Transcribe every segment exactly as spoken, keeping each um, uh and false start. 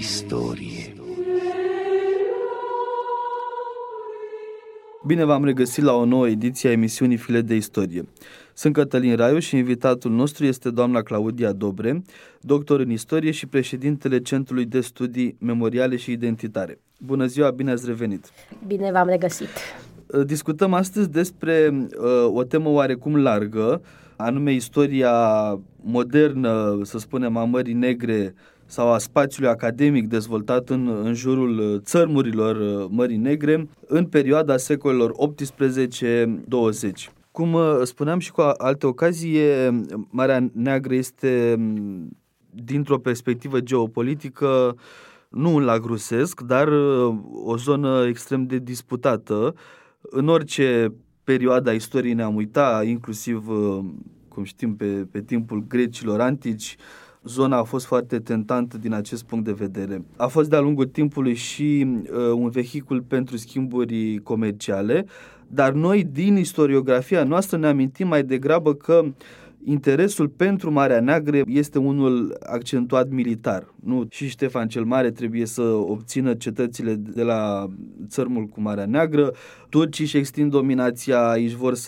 istorie. Bine v-am regăsit la o nouă ediție a emisiunii File de Istorie. Sunt Cătălin Raiu și invitatul nostru este doamna Claudia Dobre, doctor în istorie și președintele Centrului de Studii Memoriale și Identitare. Bună ziua, bine ați revenit! Bine v-am regăsit! Discutăm astăzi despre uh, o temă oarecum largă, anume istoria modernă, să spunem, a Mării Negre sau a spațiului academic dezvoltat în, în jurul țărmurilor Mării Negre în perioada secolelor optsprezece douăzeci. Cum spuneam și cu alte ocazii, Marea Neagră este, dintr-o perspectivă geopolitică, nu un lac rusesc, dar o zonă extrem de disputată. În orice perioadă a istoriei ne-am uitat, inclusiv, cum știm, pe, pe timpul grecilor antici, zona a fost foarte tentantă din acest punct de vedere. A fost de-a lungul timpului și uh, un vehicul pentru schimburi comerciale, dar noi din istoriografia noastră ne amintim mai degrabă că interesul pentru Marea Neagră este unul accentuat militar. Nu? Și Ștefan cel Mare trebuie să obțină cetățile de la țărmul cu Marea Neagră, turcii își extind dominația, aici vor să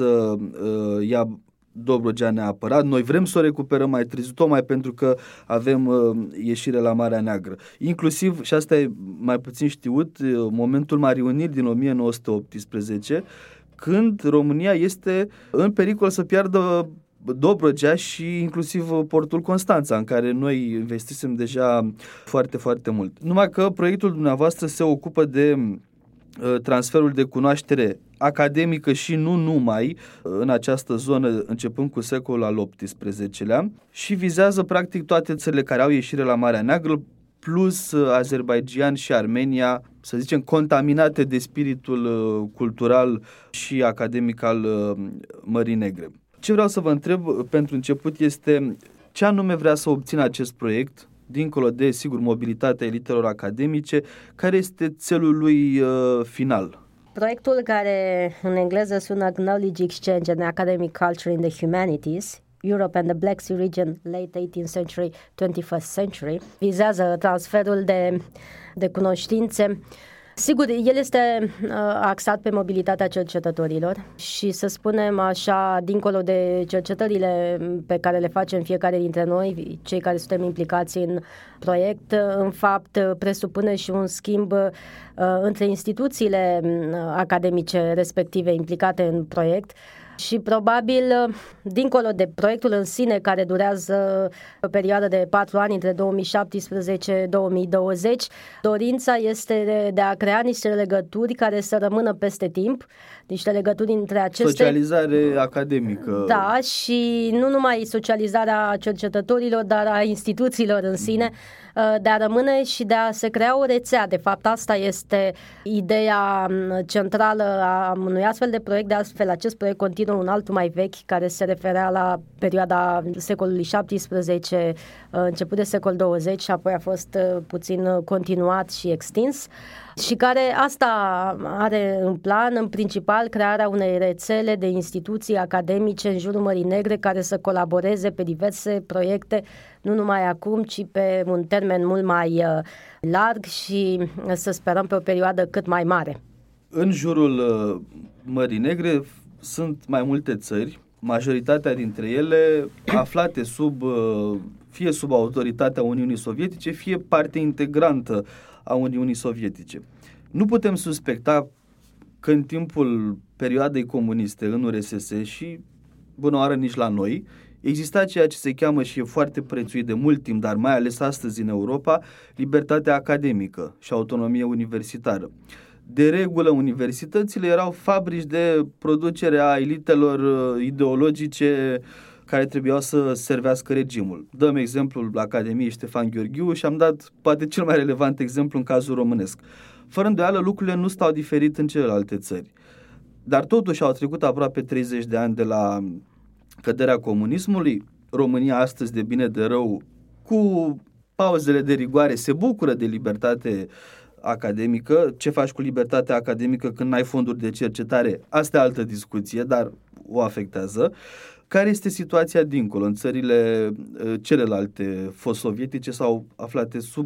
uh, ia Dobrogea neapărat. Noi vrem să o recuperăm mai târziu, tocmai pentru că avem uh, ieșire la Marea Neagră. Inclusiv, și asta e mai puțin știut, uh, momentul Marii Uniri din o mie nouă sute optsprezece, când România este în pericol să piardă Dobrogea și inclusiv portul Constanța, în care noi investisem deja foarte, foarte mult. Numai că proiectul dumneavoastră se ocupă de transferul de cunoaștere academică și nu numai în această zonă, începând cu secolul al optsprezecelea, și vizează practic toate țările care au ieșire la Marea Neagră, plus Azerbaidjan și Armenia, să zicem, contaminate de spiritul cultural și academic al Mării Negre. Ce vreau să vă întreb pentru început este ce anume vrea să obțină acest proiect, dincolo de, sigur, mobilitatea elitelor academice, care este țelul lui uh, final? Proiectul, care în engleză sună Knowledge Exchange and Academic Culture in the Humanities, Europe and the Black Sea Region, Late eighteenth Century, twenty-first Century, vizează transferul de, de cunoștințe. Sigur, el este uh, axat pe mobilitatea cercetătorilor și, să spunem așa, dincolo de cercetările pe care le facem fiecare dintre noi, cei care suntem implicați în proiect, în fapt presupune și un schimb uh, între instituțiile academice respective implicate în proiect. Și probabil, dincolo de proiectul în sine, care durează o perioadă de patru ani, între două mii șaptesprezece - două mii douăzeci, dorința este de, de a crea niște legături care să rămână peste timp, niște legături între aceste... Socializare academică. Da, și nu numai socializarea cercetătorilor, dar a instituțiilor în sine, de a rămâne și de a se crea o rețea. De fapt, asta este ideea centrală a unui astfel de proiect. De astfel, acest proiect continuă un altul mai vechi, care se referea la perioada secolului șaptesprezece, început de secol douăzeci, și apoi a fost puțin continuat și extins, și care asta are în plan, în principal, crearea unei rețele de instituții academice în jurul Mării Negre care să colaboreze pe diverse proiecte, nu numai acum, ci pe un termen mult mai larg și, să sperăm, pe o perioadă cât mai mare. În jurul Mării Negre sunt mai multe țări, majoritatea dintre ele aflate sub, fie sub autoritatea Uniunii Sovietice, fie parte integrantă a Uniunii Sovietice. Nu putem suspecta că în timpul perioadei comuniste în U R S S și, bună oară, nici la noi, exista ceea ce se cheamă și e foarte prețuit de mult timp, dar mai ales astăzi în Europa, libertatea academică și autonomie universitară. De regulă, universitățile erau fabrici de producere a elitelor ideologice care trebuiau să servească regimul. Dăm exemplul Academiei Ștefan Gheorghiu și am dat poate cel mai relevant exemplu în cazul românesc. Fără îndoială, lucrurile nu stau diferit în celelalte țări. Dar totuși au trecut aproape treizeci de ani de la căderea comunismului. România astăzi, de bine de rău, cu pauzele de rigoare, se bucură de libertate academică. Ce faci cu libertatea academică când n-ai fonduri de cercetare? Asta e altă discuție, dar o afectează. Care este situația dincolo, în țările celelalte fost sovietice sau aflate sub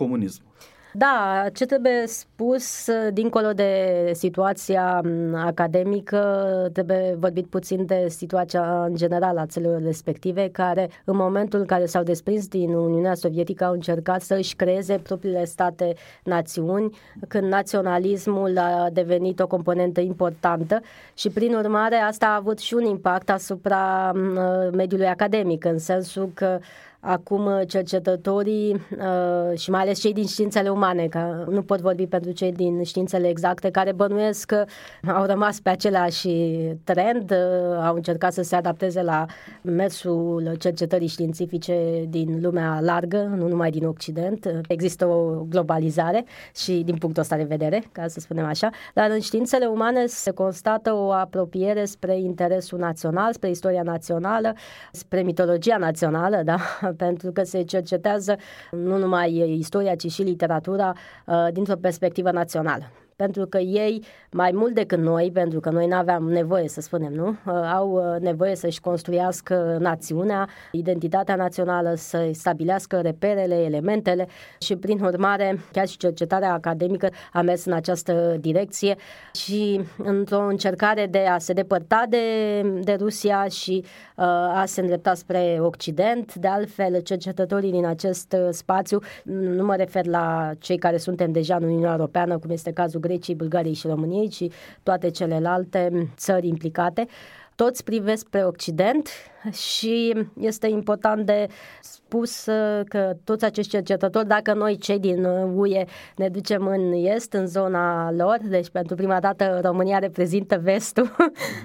comunism. Da, ce trebuie spus, dincolo de situația academică, trebuie vorbit puțin de situația în general a țărilor respective, care în momentul în care s-au desprins din Uniunea Sovietică au încercat să își creeze propriile state-națiuni, când naționalismul a devenit o componentă importantă și prin urmare asta a avut și un impact asupra mediului academic, în sensul că acum cercetătorii uh, și mai ales cei din științele umane, că nu pot vorbi pentru cei din științele exacte, care bănuiesc că au rămas pe același trend, uh, au încercat să se adapteze la mersul cercetării științifice din lumea largă, nu numai din Occident. Există o globalizare și din punctul ăsta de vedere, ca să spunem așa, dar în științele umane se constată o apropiere spre interesul național, spre istoria națională, spre mitologia națională, da? Pentru că se cercetează nu numai istoria, ci și literatura uh, dintr-o perspectivă națională. Pentru că ei, mai mult decât noi, pentru că noi n-aveam nevoie, să spunem, nu? Au nevoie să-și construiască națiunea, identitatea națională, să stabilească reperele, elementele și, prin urmare, chiar și cercetarea academică a mers în această direcție și într-o încercare de a se depărta de, de Rusia și uh, a se îndrepta spre Occident. De altfel, cercetătorii din acest spațiu, nu mă refer la cei care suntem deja în Uniunea Europeană, cum este cazul Greciei, Bulgariei și României, ci toate celelalte țări implicate, toți privesc spre Occident și este important de spus că toți acești cercetători, dacă noi cei din U E ne ducem în Est, în zona lor, deci pentru prima dată România reprezintă vestul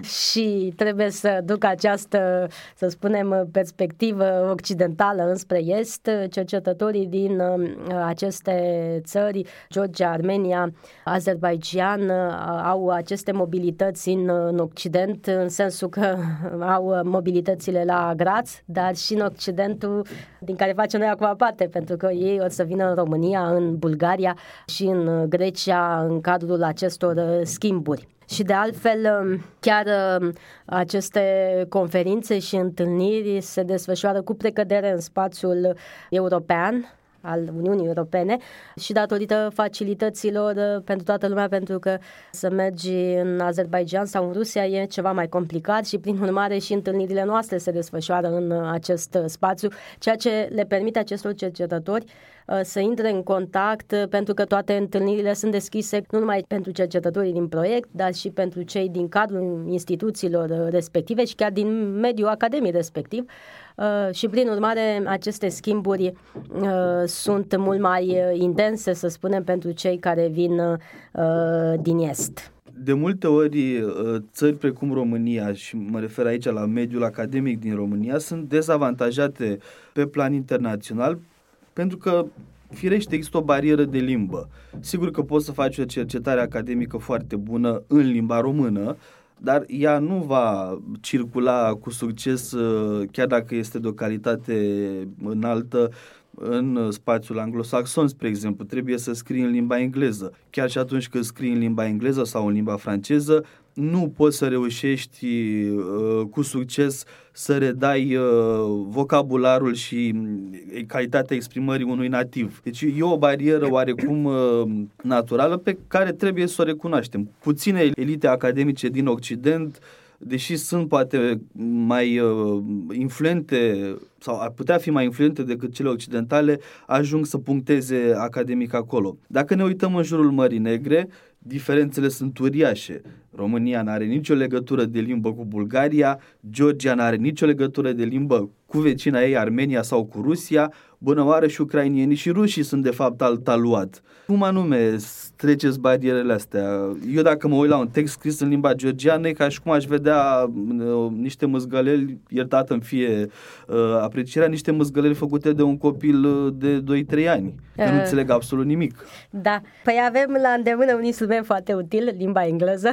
și trebuie să ducă această, să spunem, perspectivă occidentală înspre Est, cercetătorii din aceste țări, Georgia, Armenia, Azerbaijan, au aceste mobilități în, în Occident, în sensul că au mobilitățile la Graz, dar și în Occidentul din care facem noi acum parte, pentru că ei o să vină în România, în Bulgaria și în Grecia în cadrul acestor schimburi. Și de altfel, chiar aceste conferințe și întâlniri se desfășoară cu precădere în spațiul european al Uniunii Europene și datorită facilităților pentru toată lumea, pentru că să mergi în Azerbaijan sau în Rusia e ceva mai complicat și prin urmare și întâlnirile noastre se desfășoară în acest spațiu, ceea ce le permite acestor cercetători să intre în contact, pentru că toate întâlnirile sunt deschise nu numai pentru cercetătorii din proiect, dar și pentru cei din cadrul instituțiilor respective și chiar din mediul academic respectiv. Și prin urmare aceste schimburi sunt mult mai intense, să spunem, pentru cei care vin din Est. De multe ori, țări precum România, și mă refer aici la mediul academic din România, sunt dezavantajate pe plan internațional pentru că, firește, există o barieră de limbă. Sigur că poți să faci o cercetare academică foarte bună în limba română, dar ea nu va circula cu succes, chiar dacă este de o calitate înaltă, în spațiul anglosaxon, spre exemplu. Trebuie să scrii în limba engleză. Chiar și atunci când scrii în limba engleză sau în limba franceză, nu poți să reușești uh, cu succes să redai uh, vocabularul și calitatea exprimării unui nativ. Deci e o barieră oarecum uh, naturală pe care trebuie să o recunoaștem. Puține elite academice din Occident, deși sunt poate mai uh, influente sau ar putea fi mai influente decât cele occidentale, ajung să puncteze academic acolo. Dacă ne uităm în jurul Mării Negre, diferențele sunt uriașe. România n-are nicio legătură de limbă cu Bulgaria, Georgia n-are nicio legătură de limbă cu vecina ei, Armenia sau cu Rusia, bună oară și ucrainienii și rușii sunt de fapt alt aluat. Cum anume treceți barierele astea? Eu dacă mă uit la un text scris în limba georgiană, ca și cum aș vedea uh, niște măzgăleli, iertată-mi fie uh, aprecierea, niște măzgăleli făcute de un copil uh, de doi trei ani. Uh, că nu înțeleg absolut nimic. Da, păi avem la îndemână un instrument foarte util, limba engleză.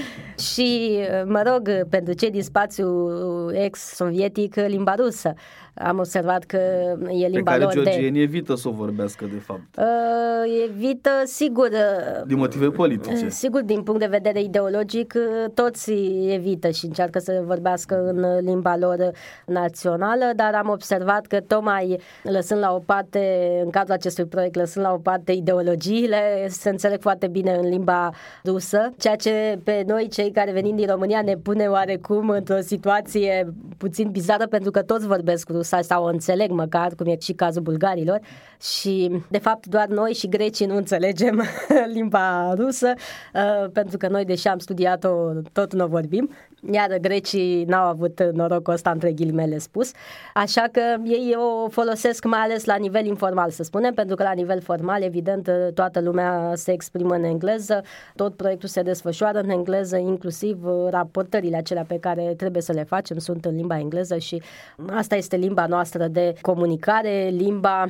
Și, mă rog, pentru cei din spațiul ex-sovietic, limba rusă. am observat că e limba pe care lor georgienii de... evită să o vorbească, de fapt. Uh, evită, sigur... Din motive politice. Sigur, din punct de vedere ideologic, toți evită și încearcă să vorbească în limba lor națională, dar am observat că tocmai lăsând la o parte, în cadrul acestui proiect, lăsând la o parte ideologiile, se înțeleg foarte bine în limba rusă, ceea ce pe noi, cei care venim din România, ne pune oarecum într-o situație puțin bizară, pentru că toți vorbesc rusa sau o înțeleg măcar, cum e și cazul bulgarilor, și de fapt doar noi și grecii nu înțelegem limba rusă, pentru că noi, deși am studiat-o, tot nu o vorbim, iar grecii n-au avut norocul ăsta, între ghilimele spus, așa că ei o folosesc mai ales la nivel informal, să spunem, pentru că la nivel formal, evident, toată lumea se exprimă în engleză, tot proiectul se desfășoară în engleză, inclusiv raportările acelea pe care trebuie să le facem sunt în limba engleză și asta este limba noastră de comunicare, limba,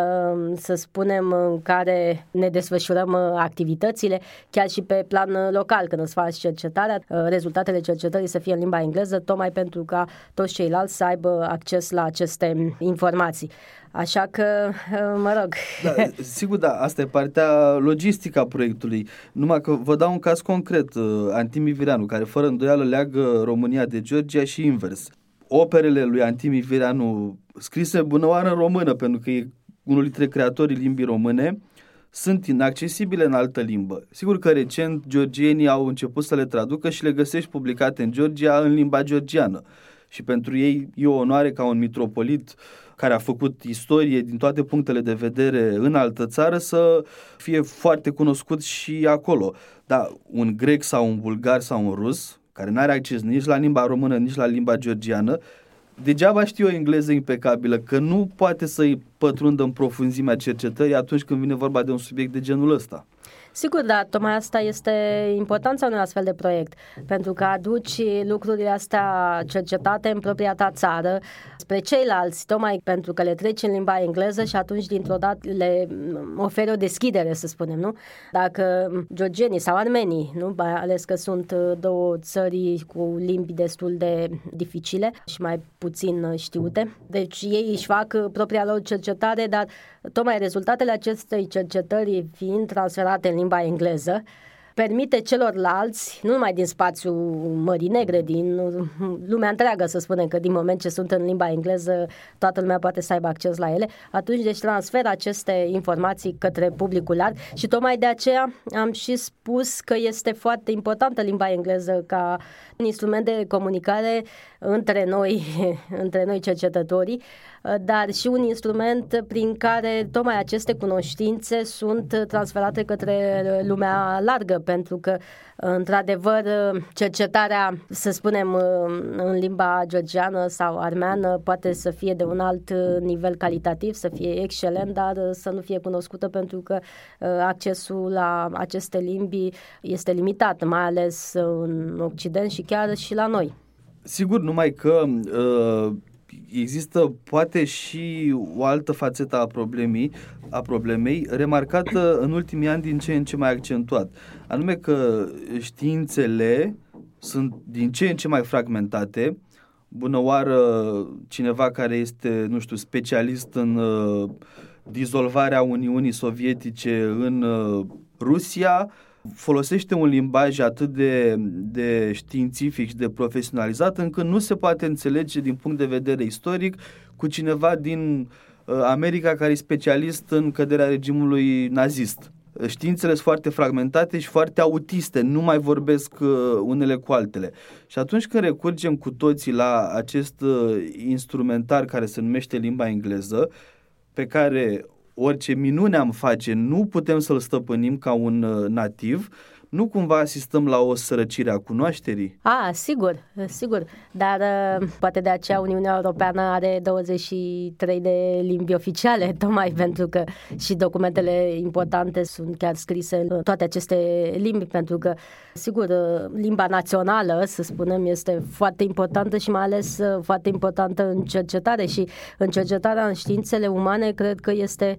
să spunem, în care ne desfășurăm activitățile, chiar și pe plan local, când îți faci cercetarea, rezultatele cercetării să fie în limba engleză, tocmai pentru ca toți ceilalți să aibă acces la aceste informații. Așa că, mă rog... Da, sigur, da, asta e partea logistică a proiectului. Numai că vă dau un caz concret, Antimi Vireanu, care fără îndoială leagă România de Georgia și invers. Operele lui Antimi Vireanu, scrise bunăoară în română, pentru că e unul dintre creatorii limbii române, sunt inaccesibile în altă limbă. Sigur că recent georgienii au început să le traducă și le găsești publicate în Georgia în limba georgiană. Și pentru ei e o onoare ca un mitropolit care a făcut istorie din toate punctele de vedere în altă țară să fie foarte cunoscut și acolo. Dar un grec sau un bulgar sau un rus, care n-are acces nici la limba română, nici la limba georgiană, degeaba știe o engleză impecabilă, că nu poate să-i pătrundă în profunzimea cercetării atunci când vine vorba de un subiect de genul ăsta. Sigur, da, tocmai asta este importanța unui astfel de proiect, pentru că aduci lucrurile astea cercetate în propria ta țară spre ceilalți, tocmai pentru că le treci în limba engleză și atunci dintr-o dată le oferi o deschidere, să spunem, nu? Dacă georgienii sau armenii, nu? Mai ales că sunt două țări cu limbi destul de dificile și mai puțin știute, deci ei își fac propria lor cercetare, dar tocmai rezultatele acestei cercetări fiind transferate în limba engleză, permite celorlalți, nu numai din spațiul Mării Negre, din lumea întreagă, să spunem, că din moment ce sunt în limba engleză, toată lumea poate să aibă acces la ele, atunci deci transferă aceste informații către publicul larg și tocmai de aceea am și spus că este foarte importantă limba engleză ca un instrument de comunicare între noi, între noi cercetătorii, dar și un instrument prin care tocmai aceste cunoștințe sunt transferate către lumea largă, pentru că, într-adevăr, cercetarea, să spunem, în limba georgiană sau armeană poate să fie de un alt nivel calitativ, să fie excelent, dar să nu fie cunoscută pentru că accesul la aceste limbi este limitat, mai ales în Occident și chiar și la noi. Sigur, numai că uh, există poate și o altă fațetă a problemei, a problemei, remarcată în ultimii ani din ce în ce mai accentuat. Anume că științele sunt din ce în ce mai fragmentate. Bună oară, cineva care este, nu știu, specialist în uh, dizolvarea Uniunii Sovietice în uh, Rusia, folosește un limbaj atât de, de științific și de profesionalizat încât nu se poate înțelege din punct de vedere istoric cu cineva din uh, America care e specialist în căderea regimului nazist. Științele sunt foarte fragmentate și foarte autiste, nu mai vorbesc uh, unele cu altele. Și atunci când recurgem cu toții la acest uh, instrumentar care se numește limba engleză, pe care orice minune am face, nu putem să-l stăpânim ca un nativ, nu cumva asistăm la o sărăcire a cunoașterii? A, sigur, sigur, dar poate de aceea Uniunea Europeană are douăzeci și trei de limbi oficiale, tocmai pentru că și documentele importante sunt chiar scrise în toate aceste limbi, pentru că, sigur, limba națională, să spunem, este foarte importantă și mai ales foarte importantă în cercetare și în cercetarea în științele umane cred că este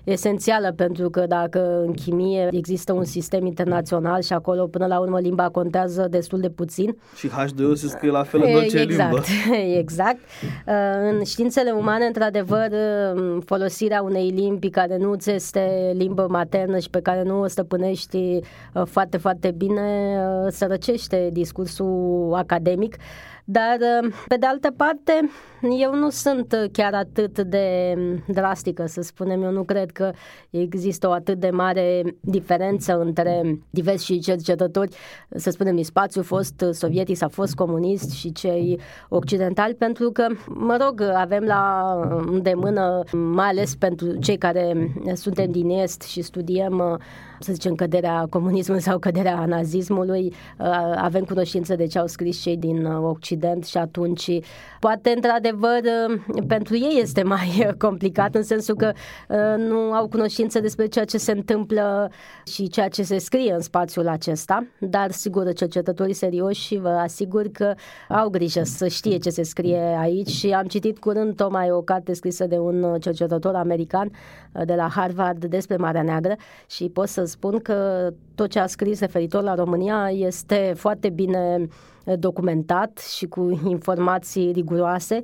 esențială, pentru că dacă în chimie există un sistem internațional și acolo până la urmă limba contează destul de puțin. Și H doi O se scrie la fel în orice exact, limbă. Exact. În științele umane, într-adevăr, folosirea unei limbi care nu ți este limbă maternă și pe care nu o stăpânești foarte, foarte bine, sărăcește discursul academic. Dar, pe de altă parte, eu nu sunt chiar atât de drastică, să spunem. Eu nu cred că există o atât de mare diferență între diversi cercetători, să spunem, din spațiu fost sovietic sau fost comunist și cei occidentali, pentru că, mă rog, avem la îndemână, mai ales pentru cei care suntem din Est și studiem, să zicem, căderea comunismului sau căderea nazismului, avem cunoștință de ce au scris cei din Occident și atunci poate într-adevăr pentru ei este mai complicat, în sensul că nu au cunoștință despre ceea ce se întâmplă și ceea ce se scrie în spațiul acesta, dar sigur cercetătorii serioși vă asigur că au grijă să știe ce se scrie aici și am citit curând tocmai o carte scrisă de un cercetător american de la Harvard despre Marea Neagră și pot să spun că tot ce a scris referitor la România este foarte bine documentat și cu informații riguroase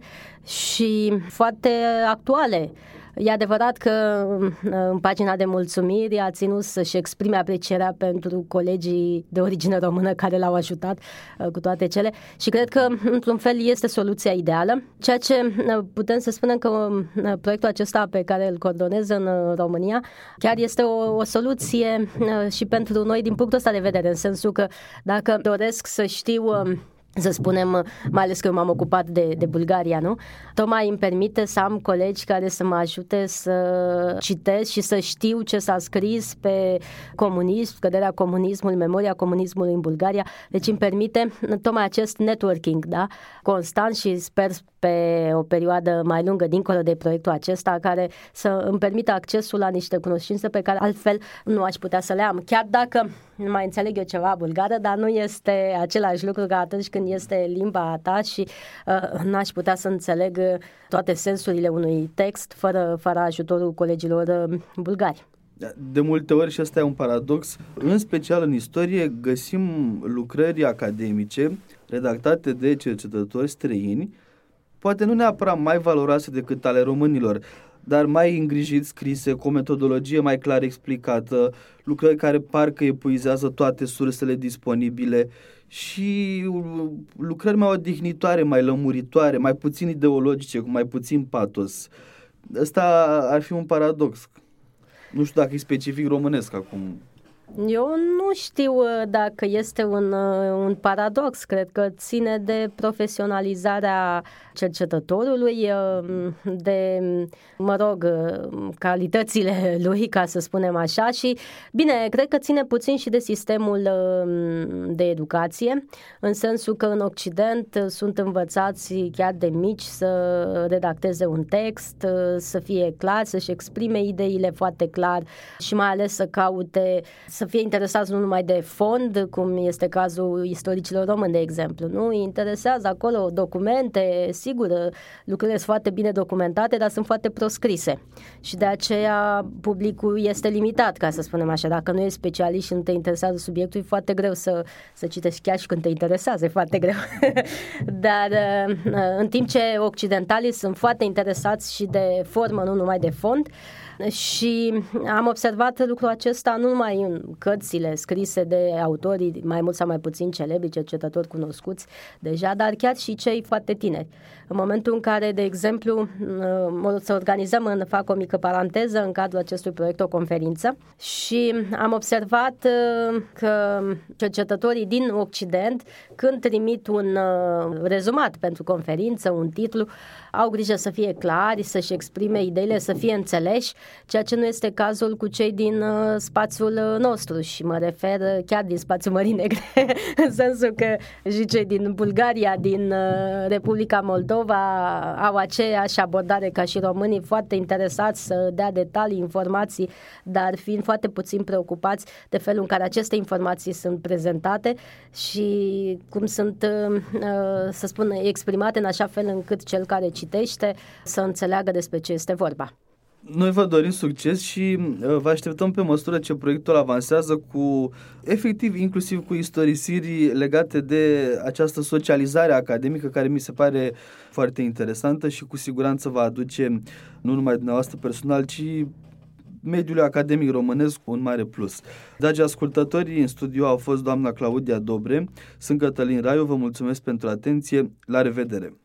și foarte actuale. E adevărat că în pagina de mulțumiri a ținut să-și exprime aprecierea pentru colegii de origine română care l-au ajutat cu toate cele și cred că, într-un fel, este soluția ideală. Ceea ce putem să spunem că proiectul acesta pe care îl coordonez în România chiar este o, o soluție și pentru noi din punctul ăsta de vedere, în sensul că dacă doresc să știu, să spunem, mai ales că eu m-am ocupat de, de Bulgaria, nu? Tocmai îmi permite să am colegi care să mă ajute să citesc și să știu ce s-a scris pe comunism, căderea comunismului, memoria comunismului în Bulgaria. Deci îmi permite tocmai acest networking, da? Constant și sper pe o perioadă mai lungă dincolo de proiectul acesta, care să îmi permită accesul la niște cunoștințe pe care altfel nu aș putea să le am. Chiar dacă mai înțeleg eu ceva bulgară, dar nu este același lucru ca atunci când este limba ta și uh, n-aș putea să înțeleg toate sensurile unui text fără, fără ajutorul colegilor uh, bulgari. De multe ori, și ăsta e un paradox, în special în istorie găsim lucrări academice redactate de cercetători străini, poate nu neapărat mai valoroase decât ale românilor, dar mai îngrijit scrise, cu o metodologie mai clar explicată, lucrări care parcă epuizează toate sursele disponibile și lucrări mai odihnitoare, mai lămuritoare, mai puțin ideologice, cu mai puțin patos. Ăsta ar fi un paradox. Nu știu dacă e specific românesc acum. Eu nu știu dacă este un, un paradox, cred că ține de profesionalizarea cercetătorului, de, mă rog, calitățile lui, ca să spunem așa, și bine, cred că ține puțin și de sistemul de educație, în sensul că în Occident sunt învățați chiar de mici să redacteze un text, să fie clar, să-și exprime ideile foarte clar și mai ales să caute, să fie interesați nu numai de fond, cum este cazul istoricilor români, de exemplu, nu? Îi interesează acolo documente, sigur, lucrurile sunt foarte bine documentate, dar sunt foarte proscrise și de aceea publicul este limitat, ca să spunem așa. Dacă nu ești specialist și nu te interesează subiectul, e foarte greu să, să citești, chiar și când te interesează, e foarte greu. Dar în timp ce occidentalii sunt foarte interesați și de formă, nu numai de fond, și am observat lucrul acesta nu numai în cărțile scrise de autorii mai mult sau mai puțin celebri, cercetători cunoscuți deja, dar chiar și cei foarte tineri. În momentul în care, de exemplu, să organizăm, fac o mică paranteză, în cadrul acestui proiect o conferință și am observat că cercetătorii din Occident, când trimit un rezumat pentru conferință, un titlu, au grijă să fie clari, să-și exprime ideile, să fie înțeleși, ceea ce nu este cazul cu cei din uh, spațiul nostru și mă refer chiar din spațiul Mării Negre, în sensul că și cei din Bulgaria, din uh, Republica Moldova au aceeași abordare ca și românii, foarte interesați să dea detalii, informații, dar fiind foarte puțin preocupați de felul în care aceste informații sunt prezentate și cum sunt, uh, să spun, exprimate în așa fel încât cel care citește să înțeleagă despre ce este vorba. Noi vă dorim succes și vă așteptăm pe măsură ce proiectul avansează cu, efectiv, inclusiv cu istorisiri legate de această socializare academică care mi se pare foarte interesantă și cu siguranță va aduce nu numai dumneavoastră personal, ci mediului academic românesc un mare plus. Dragi ascultători, în studio au fost doamna Claudia Dobre, sunt Cătălin Raiu, vă mulțumesc pentru atenție, la revedere!